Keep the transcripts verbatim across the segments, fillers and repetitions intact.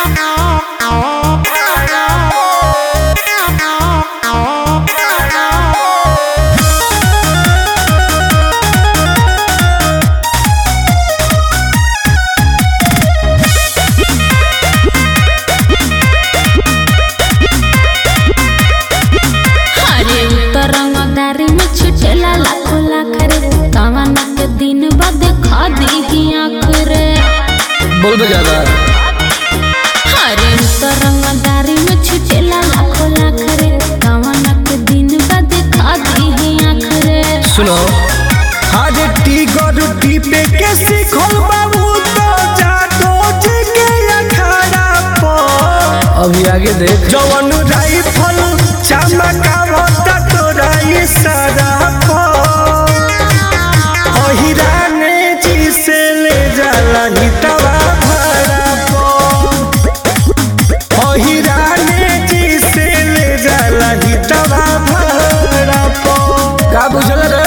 बोल दो ज्यादा। हरे तरंगदारी में छुटेला लाखों लाख रे, कवना के दिन बाद खा दी आँख रे। सुनो हरे टी गरु टी पे के सिखल बाबू तो जादो जी के अखाड़ा पर अभी आगे देख। जवन राइफल चमकावता तोरा इशारा पर ओहिरा ने जी से ले जाला हितवा भरा पर ओहिरा ने जी से ले जाला हितवा भरा पर का बुझल रे?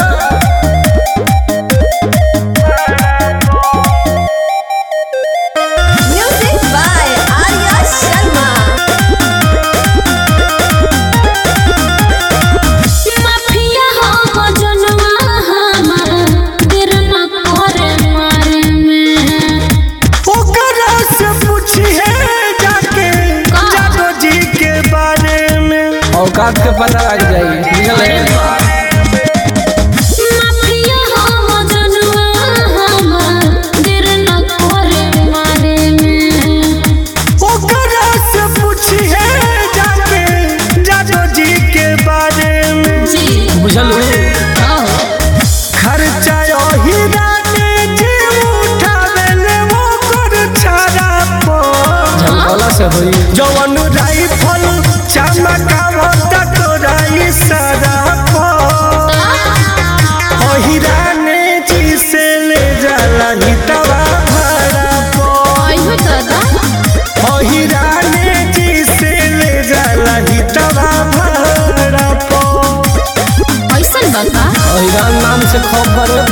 Music by Arya Sharma. Mafia हो जनवा हमार, देर न करे मारे में। ओकरा से पूछिए जाके जादो जी के बारे में औकात के पता लग जाई। बुझल है? माफिया हो जनवा हमार, देर न करे मारे में। ओकरा से पूछिए जाके जादो जी के बारे में जी बुझल हो? खर्चा ओहिरा ने जी उठावेले ओकर छाड़ा पर झमकौला से होई। जवन राइफल चमकावता तोरा इशारा पर ओहिरा ने जी से ले जाला हितवा भरा पर आइहो दादा ओहिरा ने जी से ले जाला हितवा भरा पर ऐसन बता। अहिरान नाम से खबर